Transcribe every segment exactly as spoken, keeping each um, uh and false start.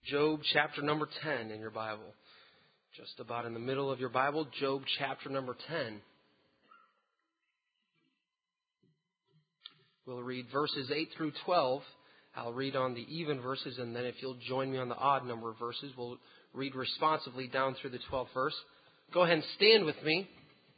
Job chapter number ten in your Bible. Just about in the middle of your Bible, Job chapter number ten. We'll read verses eight through twelve. I'll read on the even verses, and then if you'll join me on the odd number of verses, we'll read responsively down through the twelfth verse. Go ahead and stand with me.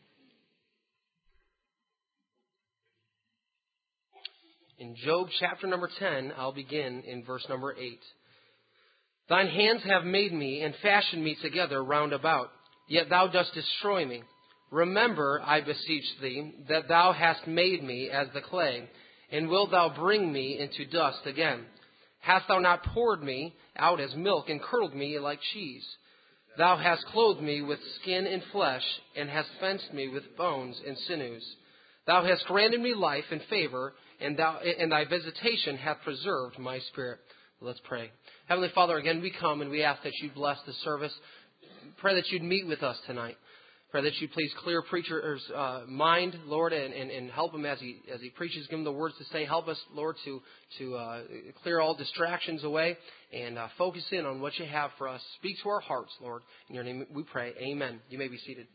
In Job chapter number ten, I'll begin in verse number eight. Thine hands have made me and fashioned me together round about, yet thou dost destroy me. Remember, I beseech thee, that thou hast made me as the clay, and wilt thou bring me into dust again? Hast thou not poured me out as milk, and curdled me like cheese? Thou hast clothed me with skin and flesh, and hast fenced me with bones and sinews. Thou hast granted me life and favor, and, thou, and thy visitation hath preserved my spirit. Let's pray. Heavenly Father, again we come and we ask that you bless the service. Pray that you'd meet with us tonight. Pray that you please clear preacher's uh, mind, Lord, and, and, and help him as he as he preaches. Give him the words to say. Help us, Lord, to to uh, clear all distractions away and uh, focus in on what you have for us. Speak to our hearts, Lord. In your name we pray. Amen. You may be seated.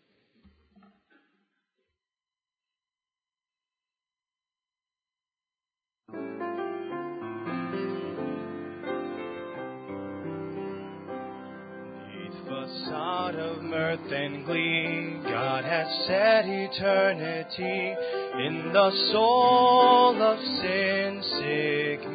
Facade of mirth and glee, God has set eternity in the soul of sin-sick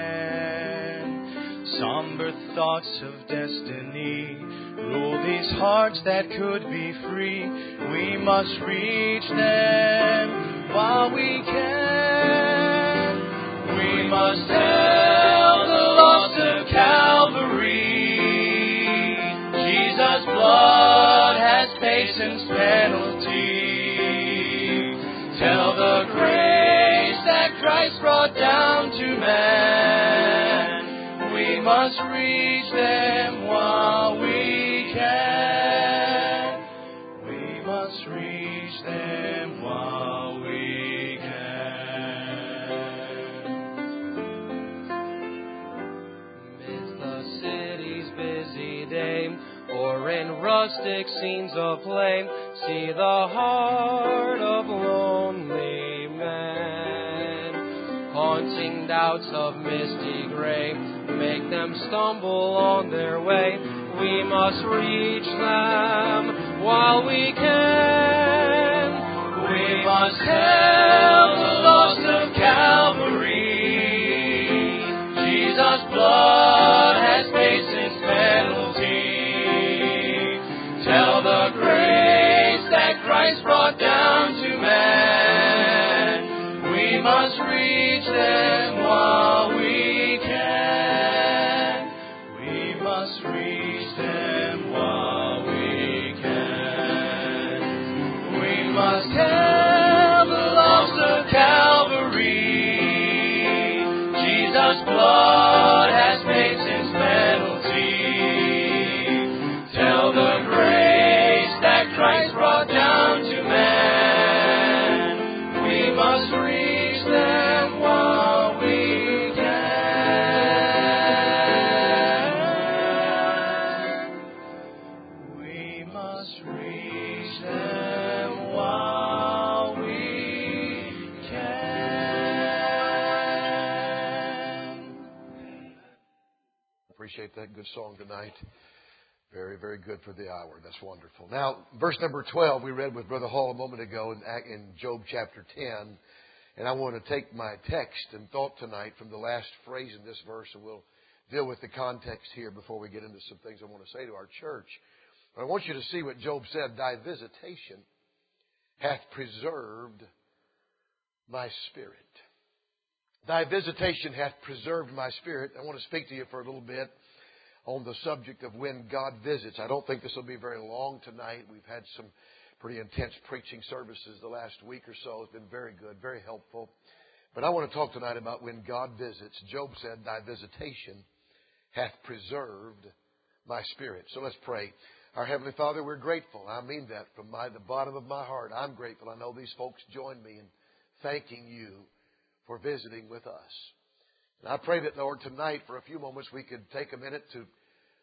man. Somber thoughts of destiny rule these hearts that could be free. We must reach them while we can. We must tell the lost of Calvary. Jesus' blood has patience penalty. Tell the grace that Christ brought down to man. We must reach them while we can. We must reach them while we can. Midst the city's busy day, or in rustic scenes of play, see the heart of lonely man. Haunting doubts of misty gray make them stumble on their way. We must reach them while we can. We must tell the lost of Calvary. Jesus' blood has patience penalty. Tell the grace that Christ brought down to man. We must reach them while we can. We must reach them while we can. We must tell the lost of Calvary. Jesus' blood has patience penalty. Tell the Christ brought down to man. We must reach them while we can. We must reach them while we can. Appreciate that good song tonight. Very, very good for the hour. That's wonderful. Now, verse number twelve, we read with Brother Hall a moment ago in, in Job chapter ten. And I want to take my text and thought tonight from the last phrase in this verse, and we'll deal with the context here before we get into some things I want to say to our church. But I want you to see what Job said. Thy visitation hath preserved my spirit. Thy visitation hath preserved my spirit. I want to speak to you for a little bit on the subject of when God visits. I don't think this will be very long tonight. We've had some pretty intense preaching services the last week or so. It's been very good, very helpful. But I want to talk tonight about when God visits. Job said, thy visitation hath preserved my spirit. So let's pray. Our Heavenly Father, we're grateful. I mean that from my, the bottom of my heart. I'm grateful. I know these folks join me in thanking you for visiting with us. And I pray that, Lord, tonight for a few moments we could take a minute to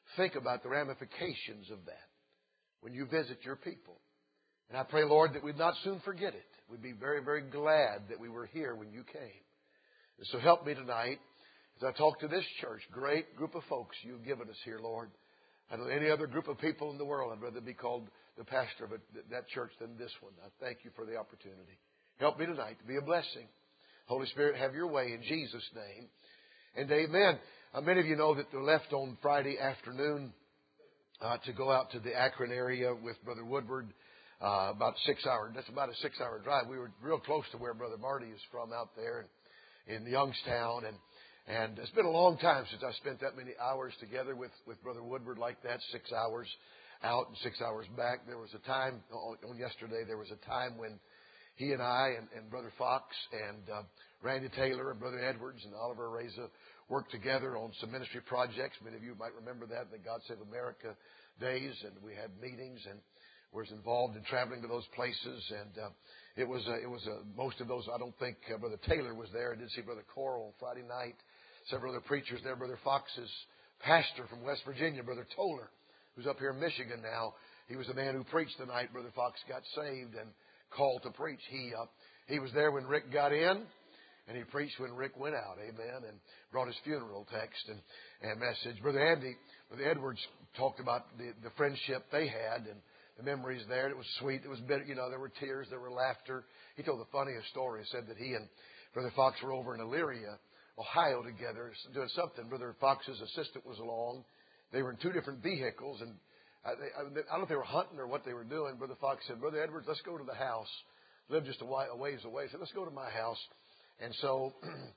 think about the ramifications of that when you visit your people. And I pray, Lord, that we'd not soon forget it. We'd be very, very glad that we were here when you came. And so help me tonight as I talk to this church, great group of folks you've given us here, Lord. I don't know any other group of people in the world I'd rather be called the pastor of that church than this one. I thank you for the opportunity. Help me tonight to be a blessing. Holy Spirit, have your way in Jesus' name. And amen. Uh, many of you know that they left on Friday afternoon uh, to go out to the Akron area with Brother Woodward. Uh, about six hours. That's about a six-hour drive. We were real close to where Brother Marty is from out there in, in Youngstown. And, and it's been a long time since I spent that many hours together with, with Brother Woodward like that, six hours out and six hours back. There was a time, on, on yesterday, there was a time when he and I and, and Brother Fox and uh, Randy Taylor and Brother Edwards and Oliver Reza worked together on some ministry projects. Many of you might remember that, the God Save America days, and we had meetings and was involved in traveling to those places, and uh, it was uh, it was uh, most of those. I don't think uh, Brother Taylor was there. I did see Brother Coral on Friday night. Several other preachers there. Brother Fox's pastor from West Virginia, Brother Toller, who's up here in Michigan now. He was the man who preached the night Brother Fox got saved and called to preach. He uh, he was there when Rick got in, and he preached when Rick went out. Amen. And brought his funeral text and and message. Brother Andy, Brother Edwards talked about the the friendship they had and the memories there. It was sweet. It was bitter. You know, there were tears. There were laughter. He told the funniest story. He said that he and Brother Fox were over in Elyria, Ohio together doing something. Brother Fox's assistant was along. They were in two different vehicles. And I, I, I don't know if they were hunting or what they were doing. Brother Fox said, Brother Edwards, let's go to the house. Lived just a ways away. He said, let's go to my house. And so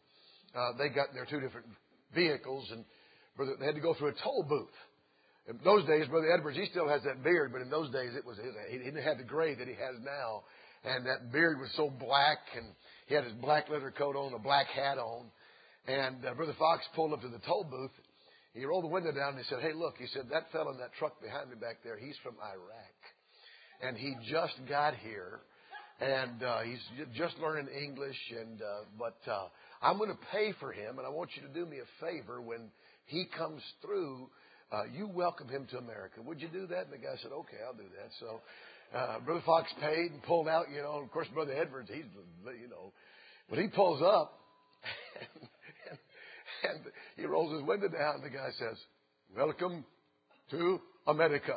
uh, they got in their two different vehicles. And brother, they had to go through a toll booth. In those days, Brother Edwards, he still has that beard, but in those days it was he didn't have the gray that he has now, and that beard was so black, and he had his black leather coat on, a black hat on, and uh, Brother Fox pulled up to the toll booth. He rolled the window down and he said, "Hey, look," he said, "that fellow in that truck behind me back there, he's from Iraq, and he just got here, and uh, he's just learning English, and uh, but uh, I'm going to pay for him, and I want you to do me a favor when he comes through." Uh, you welcome him to America. Would you do that? And the guy said, okay, I'll do that. So uh, Brother Fox paid and pulled out, you know. And of course, Brother Edwards, he's, you know. But he pulls up, and, and, and he rolls his window down, and the guy says, welcome to America.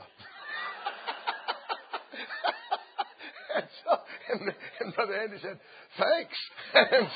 and, so, and, and Brother Andy said, thanks. and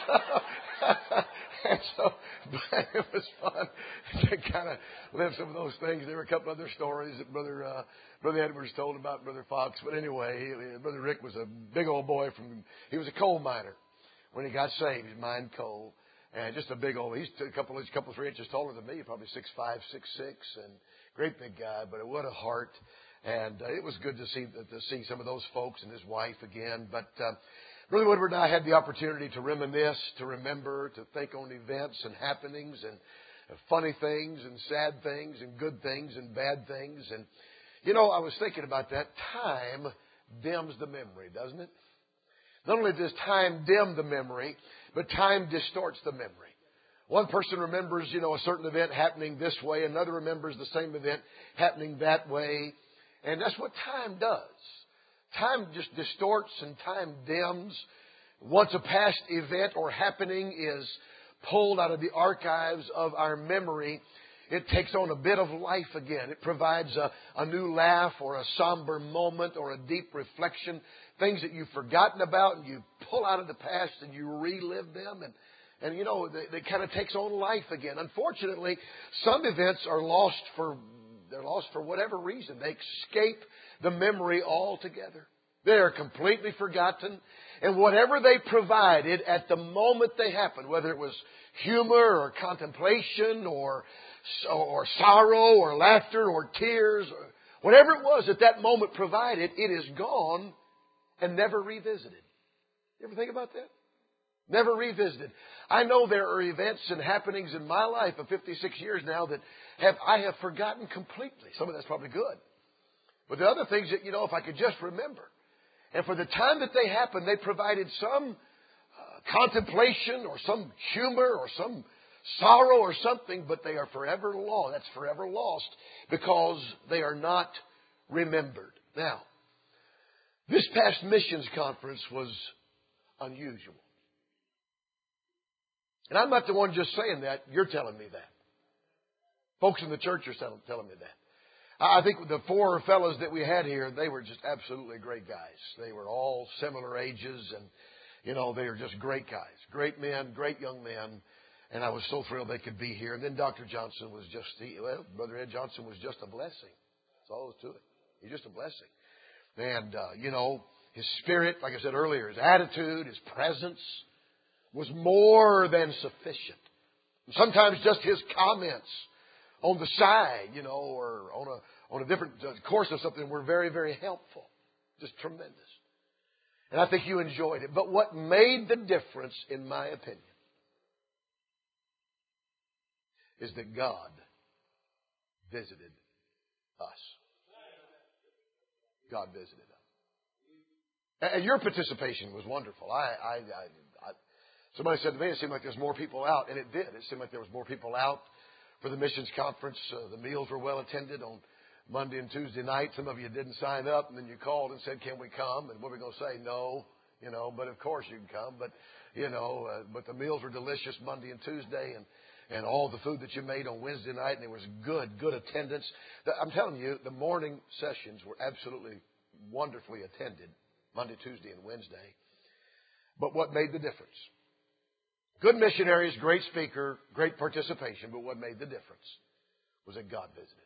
so... And so but it was fun to kind of live some of those things. There were a couple other stories that Brother uh, Brother Edwards told about Brother Fox. But anyway, Brother Rick was a big old boy from. He was a coal miner when he got saved. He mined coal, and just a big old. He's a couple, he's a couple, three inches taller than me, probably six five, six six, and great big guy. But what a heart! And uh, it was good to see to see some of those folks and his wife again. But uh, Brother Woodward and I had the opportunity to reminisce, to remember, to think on events and happenings and funny things and sad things and good things and bad things. And, you know, I was thinking about that. Time dims the memory, doesn't it? Not only does time dim the memory, but time distorts the memory. One person remembers, you know, a certain event happening this way. Another remembers the same event happening that way. And that's what time does. Time just distorts and time dims. Once a past event or happening is pulled out of the archives of our memory, it takes on a bit of life again. It provides a, a new laugh or a somber moment or a deep reflection. Things that you've forgotten about and you pull out of the past and you relive them. And, and you know, it, it kind of takes on life again. Unfortunately, some events are lost for They're lost for whatever reason. They escape the memory altogether. They are completely forgotten. And whatever they provided at the moment they happened, whether it was humor or contemplation or, or sorrow or laughter or tears, or whatever it was at that moment provided, it is gone and never revisited. You ever think about that? Never revisited. I know there are events and happenings in my life of fifty-six years now that have I have forgotten completely. Some of that's probably good. But the other things that, you know, if I could just remember. And for the time that they happened, they provided some uh, contemplation or some humor or some sorrow or something, but they are forever lost. That's forever lost because they are not remembered. Now, this past missions conference was unusual. And I'm not the one just saying that. You're telling me that. Folks in the church are telling me that. I think the four fellows that we had here, they were just absolutely great guys. They were all similar ages, and, you know, they were just great guys. Great men, great young men. And I was so thrilled they could be here. And then Doctor Johnson was just, well, Brother Ed Johnson was just a blessing. That's all there was to it. He's just a blessing. And, uh, you know, his spirit, like I said earlier, his attitude, his presence was more than sufficient. And sometimes just his comments on the side, you know, or on a on a different course of something were very, very helpful. Just tremendous. And I think you enjoyed it. But what made the difference, in my opinion, is that God visited us. God visited us. And your participation was wonderful. I, I, I, I somebody said to me, it seemed like there's more people out. And it did. It seemed like there was more people out for the missions conference. Uh, the meals were well attended on Monday and Tuesday night. Some of you didn't sign up, and then you called and said, can we come? And what were we going to say? No, you know, but of course you can come. But, you know, uh, but the meals were delicious Monday and Tuesday, and, and all the food that you made on Wednesday night, and it was good, good attendance. The, I'm telling you, the morning sessions were absolutely wonderfully attended, Monday, Tuesday, and Wednesday. But what made the difference? Good missionaries, great speaker, great participation, but what made the difference was that God visited.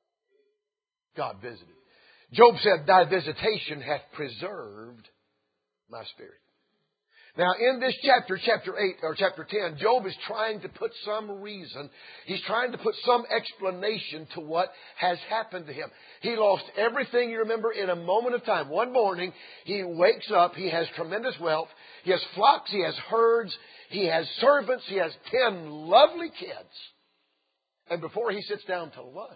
God visited. Job said, thy visitation hath preserved my spirit. Now, in this chapter, chapter eight, or chapter ten, Job is trying to put some reason, he's trying to put some explanation to what has happened to him. He lost everything, you remember, in a moment of time. One morning, he wakes up, he has tremendous wealth, he has flocks, he has herds, he has servants, he has ten lovely kids. And before he sits down to lunch,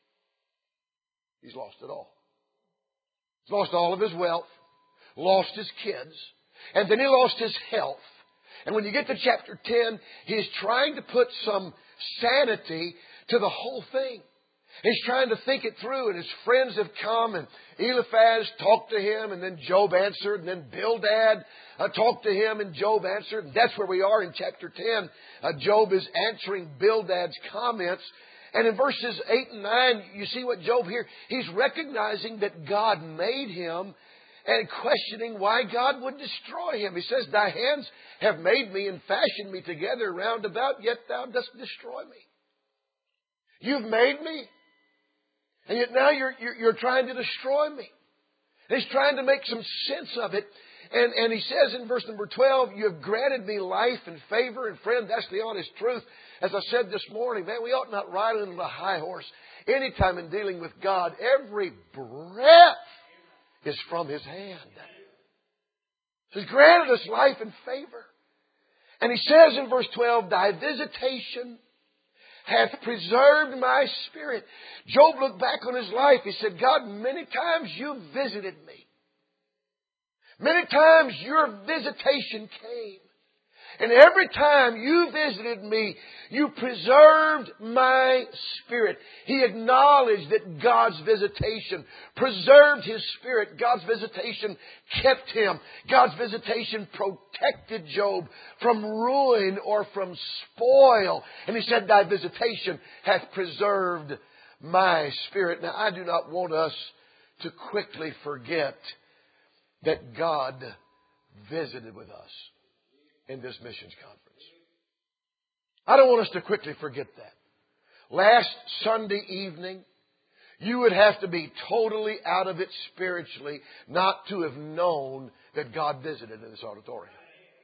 he's lost it all. He's lost all of his wealth, lost his kids, and then he lost his health. And when you get to chapter ten, he's trying to put some sanity to the whole thing. He's trying to think it through, and his friends have come, and Eliphaz talked to him, and then Job answered, and then Bildad uh, talked to him, and Job answered. And that's where we are in chapter ten. Uh, Job is answering Bildad's comments. And in verses eight and nine, you see what Job here, he's recognizing that God made him and questioning why God would destroy him. He says, thy hands have made me and fashioned me together round about, yet thou dost destroy me. You've made me, and yet now you're, you're, you're trying to destroy me. And he's trying to make some sense of it. And, and he says in verse number twelve, you have granted me life and favor. And friend, that's the honest truth. As I said this morning, man, we ought not ride on a high horse anytime in dealing with God. Every breath is from His hand. So He's granted us life and favor. And He says in verse twelve, thy visitation hath preserved my spirit. Job looked back on his life. He said, God, many times you visited me. Many times your visitation came. And every time you visited me, you preserved my spirit. He acknowledged that God's visitation preserved his spirit. God's visitation kept him. God's visitation protected Job from ruin or from spoil. And he said, thy visitation hath preserved my spirit. Now, I do not want us to quickly forget that God visited with us in this missions conference. I don't want us to quickly forget that. Last Sunday evening, you would have to be totally out of it spiritually not to have known that God visited in this auditorium.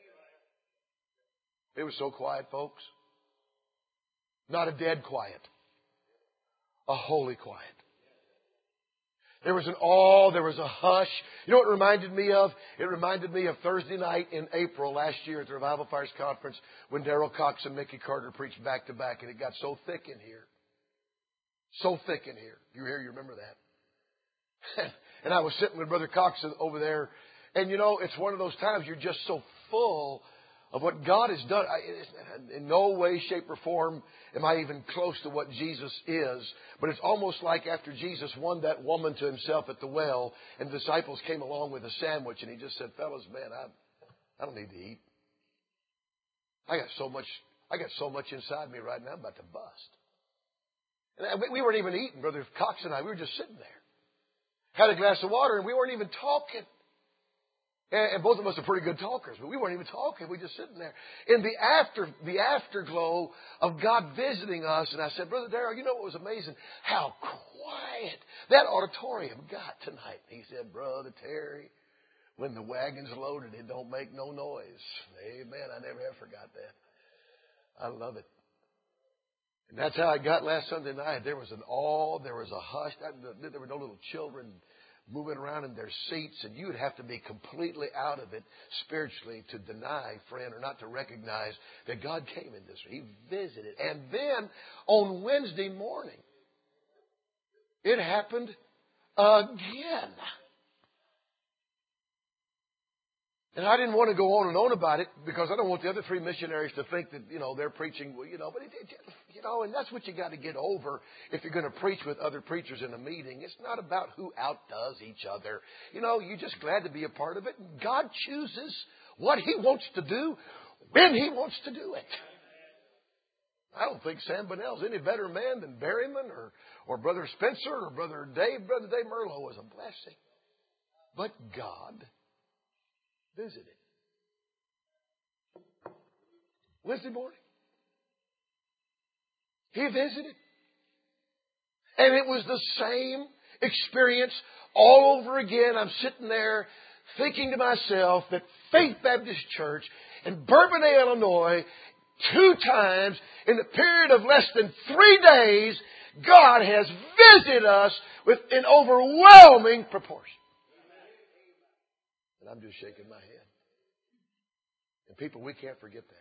It was so quiet, folks. Not a dead quiet. A holy quiet. There was an awe, there was a hush. You know what it reminded me of? It reminded me of Thursday night in April last year at the Revival Fires Conference when Darrell Cox and Mickey Carter preached back to back, and it got so thick in here. So thick in here. You were here, you remember that. And I was sitting with Brother Cox over there, and you know, it's one of those times you're just so full of what God has done. I, in no way, shape, or form am I even close to what Jesus is. But it's almost like after Jesus won that woman to himself at the well, and the disciples came along with a sandwich, and he just said, fellas, man, I, I don't need to eat. I got so much, I got so much inside me right now, I'm about to bust. And we weren't even eating, Brother Cox and I. We were just sitting there. Had a glass of water, and we weren't even talking. And both of us are pretty good talkers, but we weren't even talking. We were just sitting there. In the after, the afterglow of God visiting us, and I said, Brother Darrell, you know what was amazing? How quiet that auditorium got tonight. He said, Brother Terry, when the wagon's loaded, it don't make no noise. Amen. I never have forgot that. I love it. And that's how I got last Sunday night. There was an awe. There was a hush. There were no little children moving around in their seats. And you would have to be completely out of it spiritually to deny, friend, or not to recognize that God came in this. He visited. And then on Wednesday morning, it happened again. And I didn't want to go on and on about it because I don't want the other three missionaries to think that, you know, they're preaching, you know, but, it, it, you know, and that's what you got to get over if you're going to preach with other preachers in a meeting. It's not about who outdoes each other. You know, you're just glad to be a part of it. God chooses what He wants to do when He wants to do it. I don't think Sam Bunnell's any better man than Berryman or, or Brother Spencer or Brother Dave. Brother Dave Merlo was a blessing. But God visited. Wednesday morning. He visited. And it was the same experience all over again. I'm sitting there thinking to myself that Faith Baptist Church in Bourbonnais, Illinois, two times in the period of less than three days, God has visited us with an overwhelming proportion. And I'm just shaking my head. And people, we can't forget that.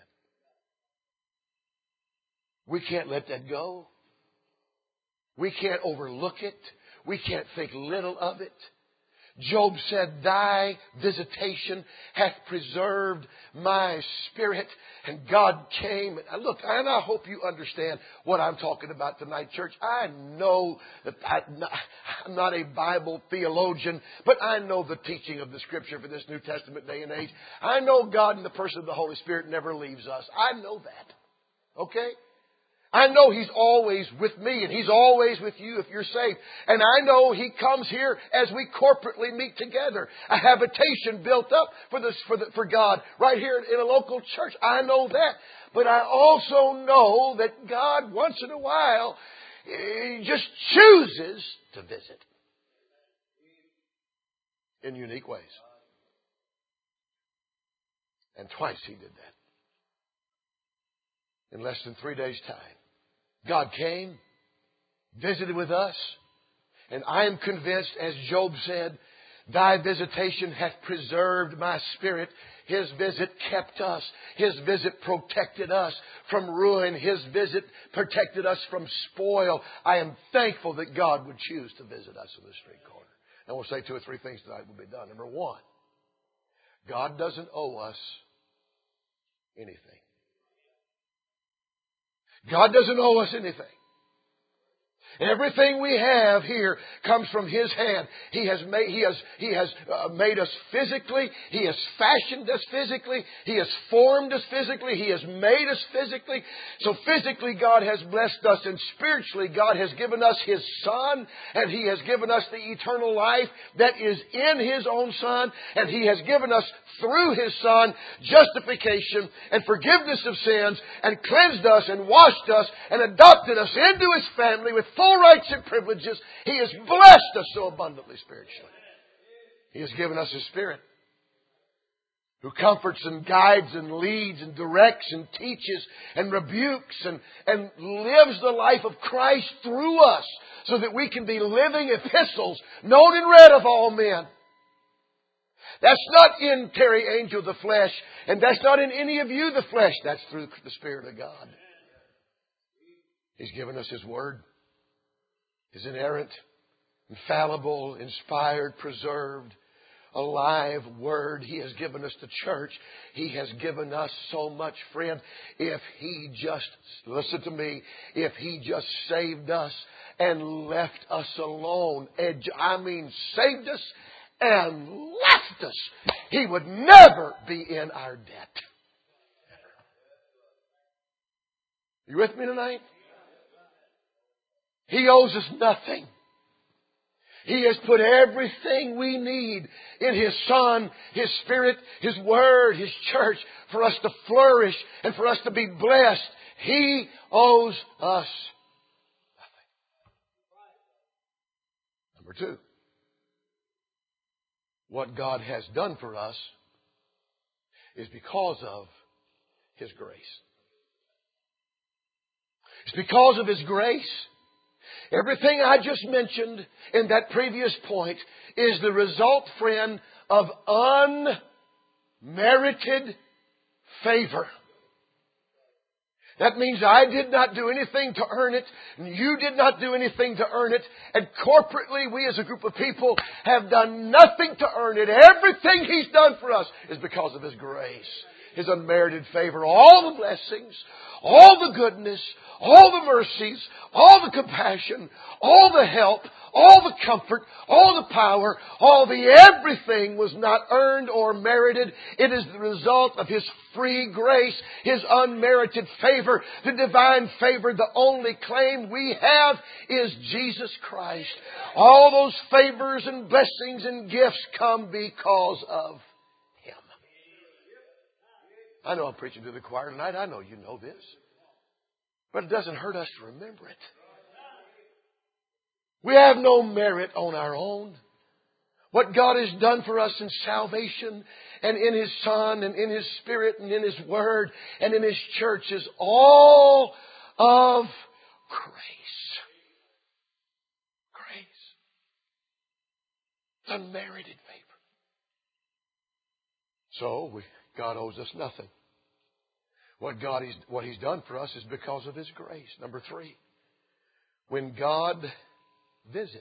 We can't let that go. We can't overlook it. We can't think little of it. Job said, Thy visitation hath preserved my spirit. And God came. And look, and I hope you understand what I'm talking about tonight, church. I know that I'm not a Bible theologian, but I know the teaching of the Scripture for this New Testament day and age. I know God in the person of the Holy Spirit never leaves us. I know that. Okay? I know He's always with me, and He's always with you if you're saved. And I know He comes here as we corporately meet together. A habitation built up for this, for, the, for God right here in a local church. I know that. But I also know that God, once in a while, He just chooses to visit in unique ways. And twice He did that. In less than three days' time. God came, visited with us, and I am convinced, as Job said, Thy visitation hath preserved my spirit. His visit kept us. His visit protected us from ruin. His visit protected us from spoil. I am thankful that God would choose to visit us in the street corner. And we'll say two or three things tonight will be done. Number one, God doesn't owe us anything. God doesn't owe us anything. Everything we have here comes from His hand. He has made, He has, He has uh, made us physically. He has fashioned us physically. He has formed us physically. He has made us physically. So physically God has blessed us, and spiritually God has given us His Son, and He has given us the eternal life that is in His own Son, and He has given us through His Son justification and forgiveness of sins, and cleansed us and washed us and adopted us into His family with full rights and privileges. He has blessed us so abundantly spiritually. He has given us His Spirit, who comforts and guides and leads and directs and teaches and rebukes and, and lives the life of Christ through us so that we can be living epistles known and read of all men. That's not in Terry Angel the flesh, and that's not in any of you the flesh. That's through the Spirit of God. He's given us His Word. His inerrant, infallible, inspired, preserved, alive Word. He has given us the church. He has given us so much, friend. If He just, listen to me, if He just saved us and left us alone, I mean saved us and left us, He would never be in our debt. You with me tonight? He owes us nothing. He has put everything we need in His Son, His Spirit, His Word, His church for us to flourish and for us to be blessed. He owes us nothing. Number two, what God has done for us is because of His grace. It's because of His grace. Everything I just mentioned in that previous point is the result, friend, of unmerited favor. That means I did not do anything to earn it, and you did not do anything to earn it, and corporately we as a group of people have done nothing to earn it. Everything He's done for us is because of His grace, His unmerited favor. All the blessings, all the goodness, all the mercies, all the compassion, all the help, all the comfort, all the power, all the everything was not earned or merited. It is the result of His free grace, His unmerited favor, the divine favor. The only claim we have is Jesus Christ. All those favors and blessings and gifts come because of Him. I know I'm preaching to the choir tonight. I know you know this. But it doesn't hurt us to remember it. We have no merit on our own. What God has done for us in salvation and in His Son and in His Spirit and in His Word and in His church is all of grace. Grace. Unmerited favor. So we, God owes us nothing. What God is, what He's done for us is because of His grace. Number three, when God visits,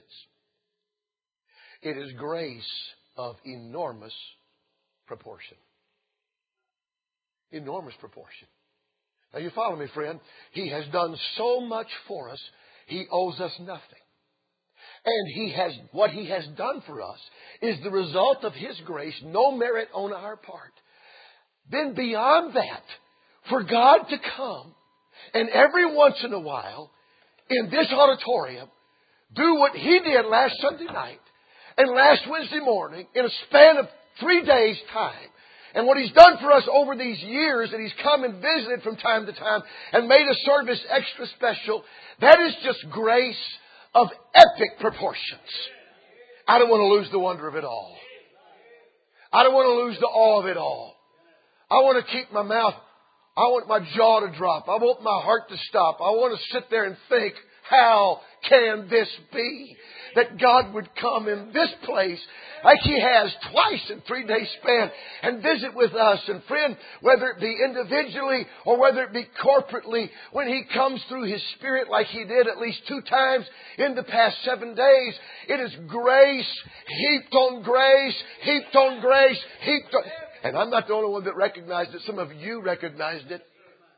it is grace of enormous proportion. Enormous proportion. Now you follow me, friend. He has done so much for us, He owes us nothing. And He has, what He has done for us is the result of His grace, no merit on our part. Then beyond that, for God to come and every once in a while in this auditorium do what He did last Sunday night and last Wednesday morning in a span of three days' time. And what He's done for us over these years that He's come and visited from time to time and made a service extra special, that is just grace of epic proportions. I don't want to lose the wonder of it all. I don't want to lose the awe of it all. I want to keep my mouth, I want my jaw to drop. I want my heart to stop. I want to sit there and think, how can this be? That God would come in this place like He has twice in three days span and visit with us. And friend, whether it be individually or whether it be corporately, when He comes through His Spirit like He did at least two times in the past seven days, it is grace heaped on grace, heaped on grace, heaped on... And I'm not the only one that recognized it. Some of you recognized it.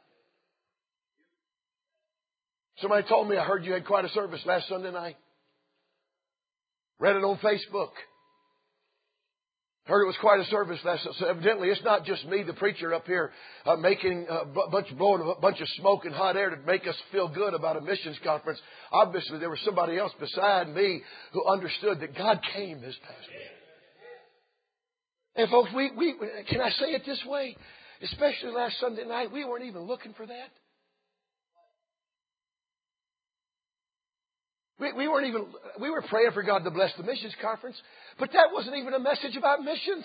Somebody told me, I heard you had quite a service last Sunday night. Read it on Facebook. Heard it was quite a service last Sunday. So evidently, it's not just me, the preacher up here, uh, making a bunch, blowing a bunch of smoke and hot air to make us feel good about a missions conference. Obviously, there was somebody else beside me who understood that God came this past week. And folks, we, we, can I say it this way? Especially last Sunday night, we weren't even looking for that. We, we weren't even, we were praying for God to bless the missions conference, but that wasn't even a message about missions.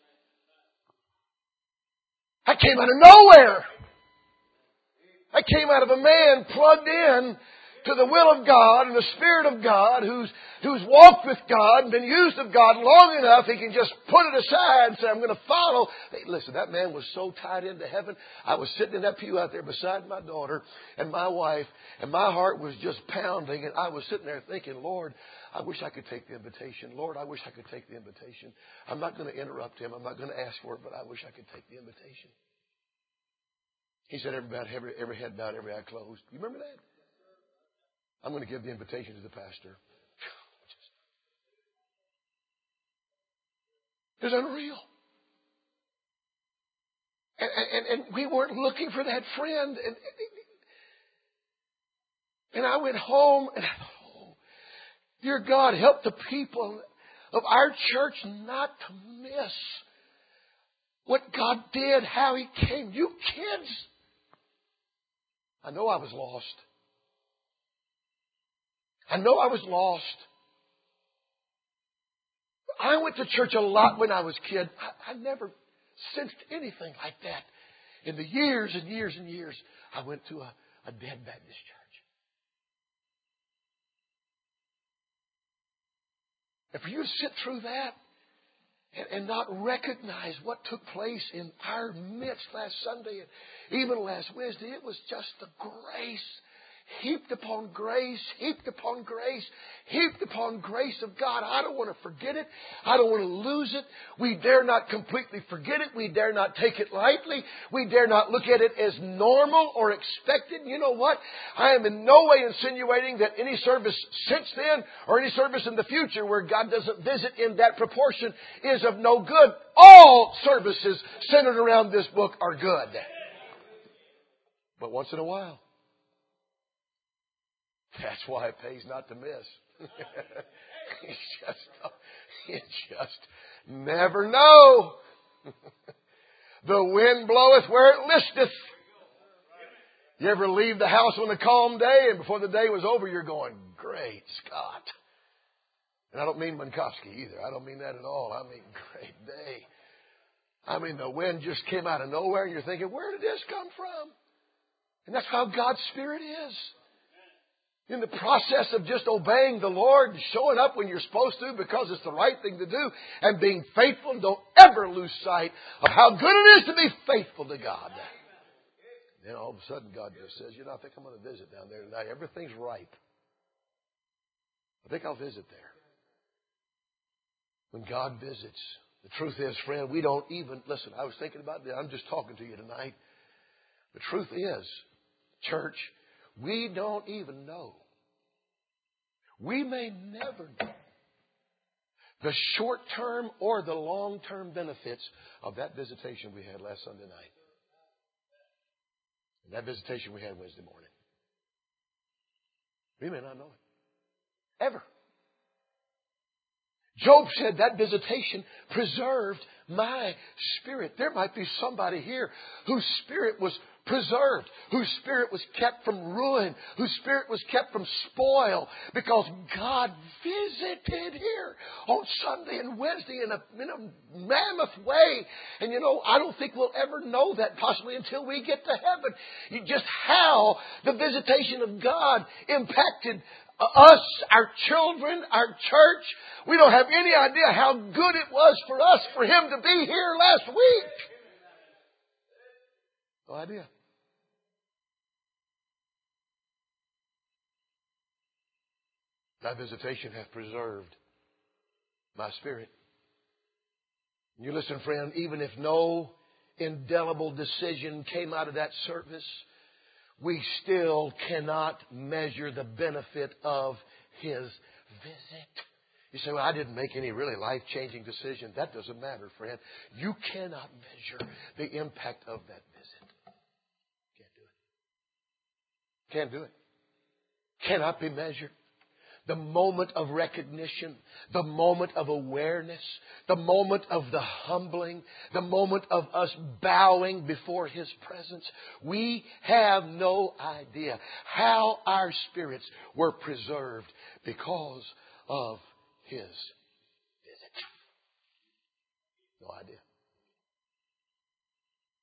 I came out of nowhere. I came out of a man plugged in to the will of God and the Spirit of God, who's, who's walked with God and been used of God long enough, he can just put it aside and say, I'm going to follow. Hey, listen, that man was so tied into heaven. I was sitting in that pew out there beside my daughter and my wife, and my heart was just pounding, and I was sitting there thinking, Lord, I wish I could take the invitation. Lord, I wish I could take the invitation. I'm not going to interrupt him. I'm not going to ask for it, but I wish I could take the invitation. He said, every, every, every head bowed, every eye closed. You remember that? I'm going to give the invitation to the pastor. It's unreal. And, and, and we weren't looking for that friend. And, and I went home and I thought, oh, dear God, help the people of our church not to miss what God did, how He came. You kids, I know I was lost. I know I was lost. I went to church a lot when I was a kid. I, I never sensed anything like that. In the years and years and years, I went to a, a dead Baptist church. And for you to sit through that and, and not recognize what took place in our midst last Sunday and even last Wednesday, it was just the grace. Heaped upon grace, heaped upon grace, heaped upon grace of God. I don't want to forget it. I don't want to lose it. We dare not completely forget it. We dare not take it lightly. We dare not look at it as normal or expected. You know what? I am in no way insinuating that any service since then or any service in the future where God doesn't visit in that proportion is of no good. All services centered around this book are good. But once in a while, that's why it pays not to miss. It's just, you just never know. The wind bloweth where it listeth. You ever leave the house on a calm day and before the day was over you're going, great Scott. And I don't mean Minkowski either. I don't mean that at all. I mean great day. I mean the wind just came out of nowhere and you're thinking, where did this come from? And that's how God's Spirit is. In the process of just obeying the Lord, showing up when you're supposed to because it's the right thing to do, and being faithful, don't ever lose sight of how good it is to be faithful to God. Then all of a sudden God just says, you know, I think I'm going to visit down there tonight. Everything's ripe. I think I'll visit there. When God visits, the truth is, friend, we don't even, listen, I was thinking about that. I'm just talking to you tonight. The truth is, church, we don't even know. We may never know the short-term or the long-term benefits of that visitation we had last Sunday night. And that visitation we had Wednesday morning. We may not know it. Ever. Job said that visitation preserved my spirit. There might be somebody here whose spirit was preserved, whose spirit was kept from ruin, whose spirit was kept from spoil, because God visited here on Sunday and Wednesday in a, in a mammoth way. And you know, I don't think we'll ever know that possibly until we get to heaven. Just how the visitation of God impacted us, our children, our church. We don't have any idea how good it was for us for Him to be here last week. No idea. That visitation hath preserved my spirit. And you listen, friend, even if no indelible decision came out of that service, we still cannot measure the benefit of His visit. You say, well, I didn't make any really life-changing decision. That doesn't matter, friend. You cannot measure the impact of that visit. Can't do it. Can't do it. Cannot be measured. The moment of recognition, the moment of awareness, the moment of the humbling, the moment of us bowing before His presence. We have no idea how our spirits were preserved because of His visit. No idea.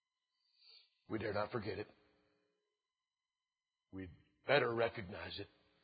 We dare not forget it. We better recognize it.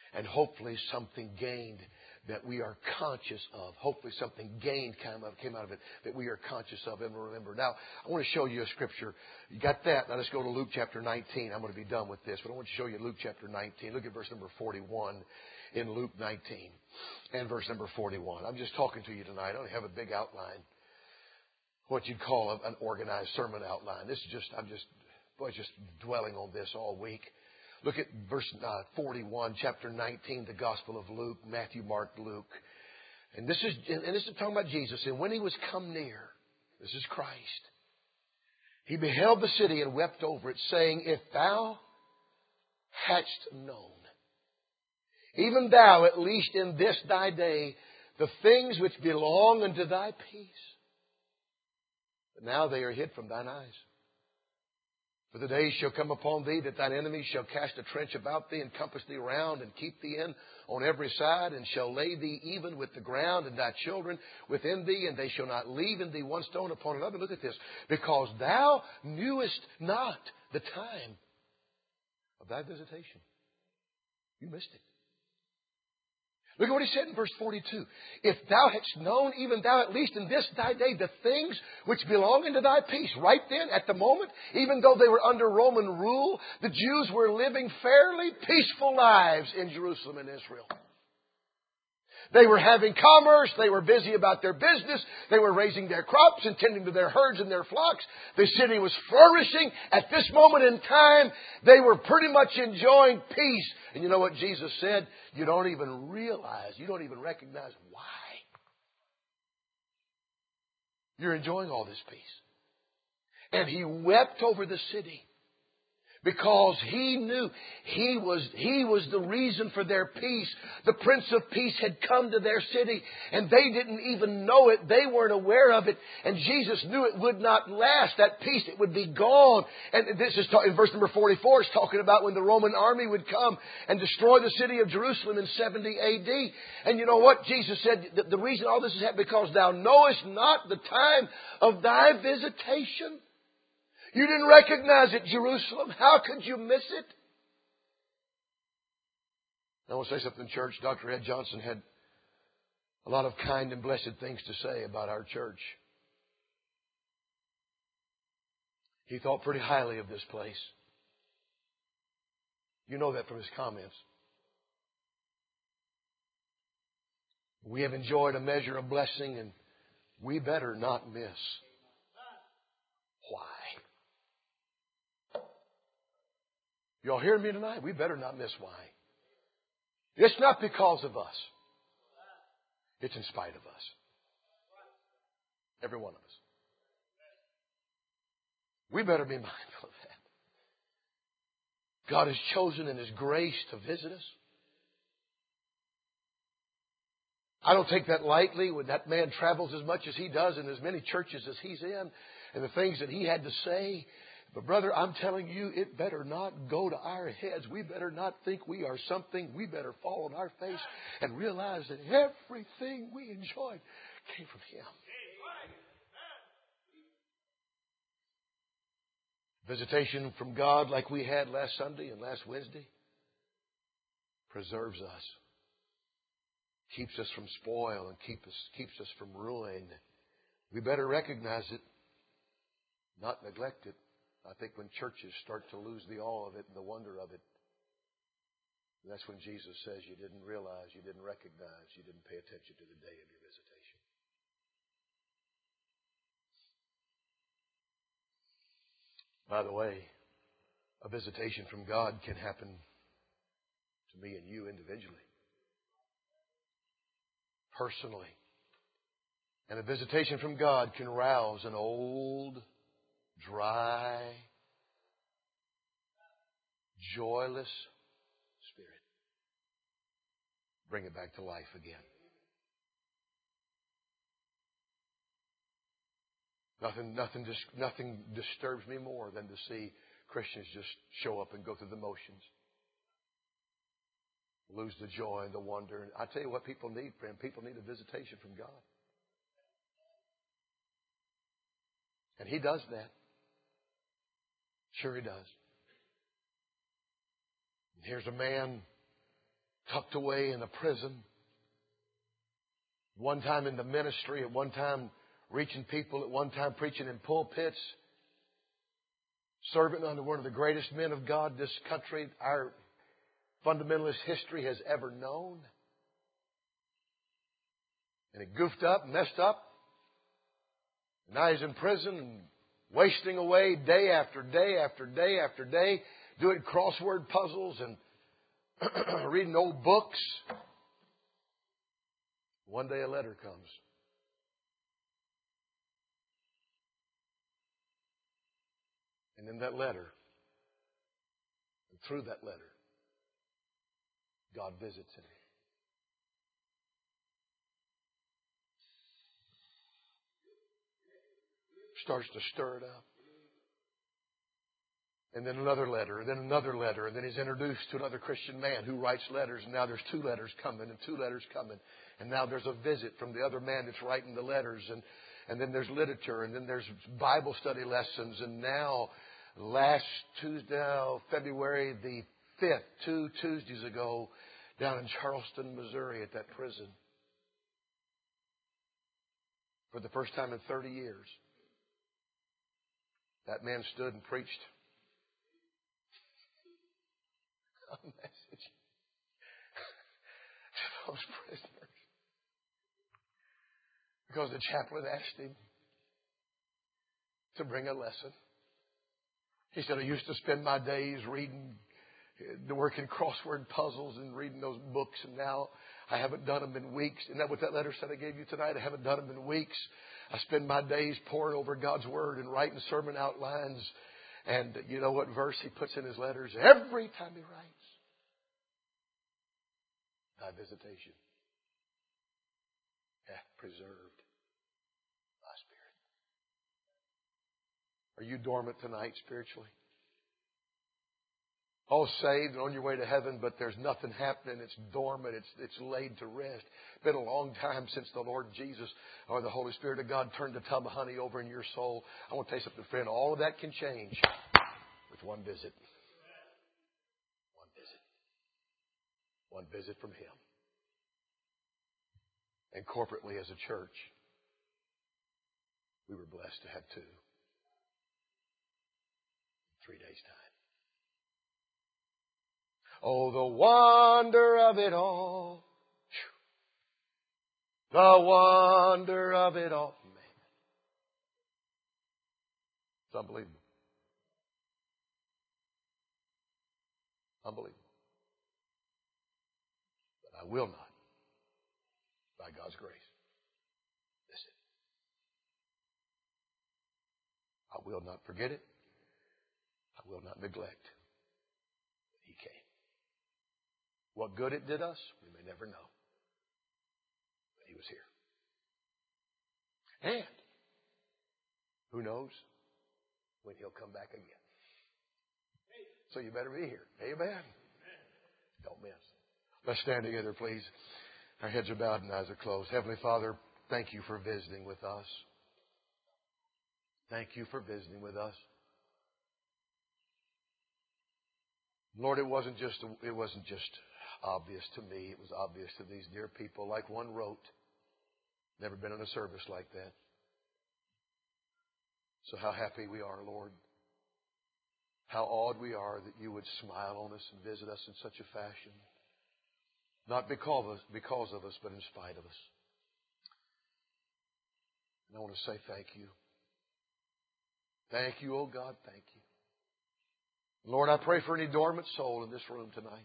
and hopefully something gained that we are conscious of. Hopefully something gained came out, came out of it that we are conscious of and remember. Now, I want to show you a scripture. You got that? Now let's go to Luke chapter nineteen. I'm going to be done with this, but I want to show you Luke chapter nineteen. Look at verse number forty-one in Luke nineteen and verse number forty-one. I'm just talking to you tonight. I don't have a big outline, what you'd call an organized sermon outline. This is just, I'm just, boy, just dwelling on this all week. Look at verse uh, forty-one, chapter nineteen, the Gospel of Luke, Matthew, Mark, Luke. And this is and this is talking about Jesus. And when he was come near, this is Christ, he beheld the city and wept over it, saying, if thou hadst known, even thou, at least in this thy day, the things which belong unto thy peace. But now they are hid from thine eyes. For the days shall come upon thee that thine enemies shall cast a trench about thee and compass thee round and keep thee in on every side and shall lay thee even with the ground and thy children within thee and they shall not leave in thee one stone upon another. Look at this. Because thou knewest not the time of thy visitation. You missed it. Look at what he said in verse forty-two. If thou hadst known, even thou at least in this thy day, the things which belong unto thy peace. Right then, at the moment, even though they were under Roman rule, the Jews were living fairly peaceful lives in Jerusalem and Israel. They were having commerce. They were busy about their business. They were raising their crops and tending to their herds and their flocks. The city was flourishing. At this moment in time, they were pretty much enjoying peace. And you know what Jesus said? You don't even realize, you don't even recognize why you're enjoying all this peace. And he wept over the city. Because he knew he was, he was the reason for their peace. The Prince of Peace had come to their city and they didn't even know it. They weren't aware of it. And Jesus knew it would not last. That peace, it would be gone. And this is in verse number forty-four. It's talking about when the Roman army would come and destroy the city of Jerusalem in seventy A D. And you know what? Jesus said, the, the reason all this is happening because thou knowest not the time of thy visitation. You didn't recognize it, Jerusalem. How could you miss it? I want to say something, church. Doctor Ed Johnson had a lot of kind and blessed things to say about our church. He thought pretty highly of this place. You know that from his comments. We have enjoyed a measure of blessing, and we better not miss. Why? Y'all hear me tonight? We better not miss why. It's not because of us. It's in spite of us. Every one of us. We better be mindful of that. God has chosen in His grace to visit us. I don't take that lightly when that man travels as much as he does in as many churches as he's in and the things that he had to say. But brother, I'm telling you, it better not go to our heads. We better not think we are something. We better fall on our face and realize that everything we enjoyed came from Him. Visitation from God like we had last Sunday and last Wednesday preserves us. Keeps us from spoil and keep us, keeps us from ruin. We better recognize it, not neglect it. I think when churches start to lose the awe of it and the wonder of it, that's when Jesus says you didn't realize, you didn't recognize, you didn't pay attention to the day of your visitation. By the way, a visitation from God can happen to me and you individually, personally. And a visitation from God can rouse an old, dry, joyless spirit. Bring it back to life again. Nothing, nothing, nothing disturbs me more than to see Christians just show up and go through the motions. Lose the joy and the wonder. And I tell you what people need, friend. People need a visitation from God. And He does that. Sure He does. And here's a man tucked away in a prison. One time in the ministry, at one time reaching people, at one time preaching in pulpits, serving under one of the greatest men of God this country, our fundamentalist history has ever known. And he goofed up, messed up. Now he's in prison and wasting away day after day after day after day, doing crossword puzzles and reading old books. One day a letter comes. And in that letter, and through that letter, God visits him. Starts to stir it up. And then another letter, and then another letter, and then he's introduced to another Christian man who writes letters, and now there's two letters coming, and two letters coming. And now there's a visit from the other man that's writing the letters, and, and then there's literature, and then there's Bible study lessons, and now last Tuesday, now, February the fifth, two Tuesdays ago, down in Charleston, Missouri at that prison, for the first time in thirty years, that man stood and preached a message to those prisoners. Because the chaplain asked him to bring a lesson. He said, I used to spend my days reading, working crossword puzzles and reading those books, and now I haven't done them in weeks. Isn't that what that letter said I gave you tonight? I haven't done them in weeks. I spend my days poring over God's Word and writing sermon outlines. And you know what verse he puts in his letters? Every time he writes, thy visitation hath preserved thy spirit. Are you dormant tonight spiritually? All saved and on your way to heaven, but there's nothing happening. It's dormant. It's, it's laid to rest. It's been a long time since the Lord Jesus or the Holy Spirit of God turned the tub of honey over in your soul. I want to tell you something, friend. All of that can change with one visit. One visit. One visit from Him. And corporately as a church, we were blessed to have two. Three days' time. Oh, the wonder of it all. The wonder of it all. Man. It's unbelievable. Unbelievable. But I will not, by God's grace, miss it. I will not forget it. I will not neglect that He came. What good it did us, we may never know. But He was here. And who knows when He'll come back again. So you better be here. Amen. Don't miss. Let's stand together, please. Our heads are bowed and eyes are closed. Heavenly Father, thank You for visiting with us. Thank You for visiting with us. Lord, it wasn't just it wasn't just obvious to me. It was obvious to these dear people. Like one wrote, never been in a service like that. So how happy we are, Lord. How awed we are that You would smile on us and visit us in such a fashion. Not because of us, because of us, but in spite of us. And I want to say thank You. Thank You, oh God, thank You. Lord, I pray for any dormant soul in this room tonight.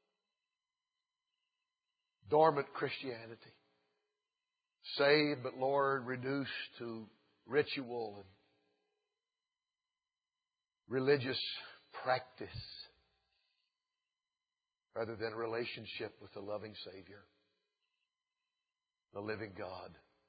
Dormant Christianity. Saved, but Lord, reduced to ritual and religious practice rather than a relationship with the loving Savior, the living God,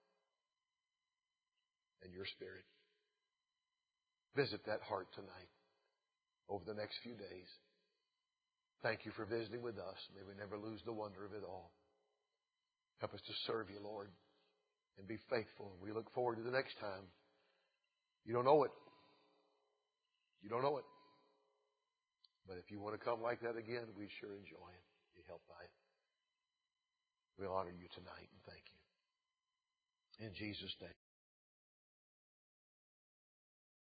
and Your Spirit. Visit that heart tonight over the next few days. Thank You for visiting with us. May we never lose the wonder of it all. Help us to serve You, Lord, and be faithful. We look forward to the next time. You don't know it. You don't know it. But if You want to come like that again, we'd sure enjoy it. Be helped by it. We honor you tonight and thank you. In Jesus' name.